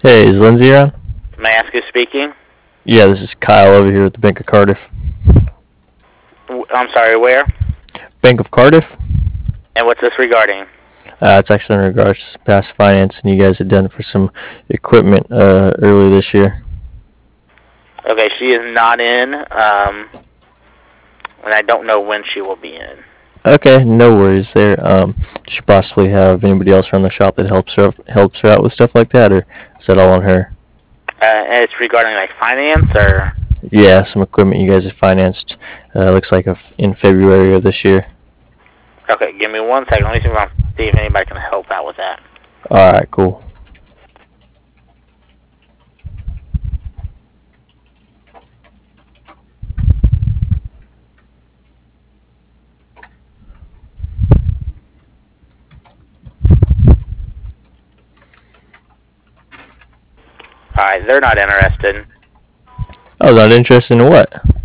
Hey, is Lindsay around? May I ask who's speaking? Yeah, this is Kyle over here at the Bank of Cardiff. I'm sorry, where? Bank of Cardiff? And what's this regarding? It's actually in regards to past financing you guys had done for some equipment early this year. Okay, she is not in, and I don't know when she will be in. Okay, no worries there. Does she possibly have anybody else around the shop that helps her out with stuff like that, or is that all on her? And it's regarding like finance or. Yeah, some equipment you guys have financed. Looks like in February of this year. Okay, give me 1 second. Let me see if anybody can help out with that. All right, cool. All right, they're not interested. Oh, not interested in what?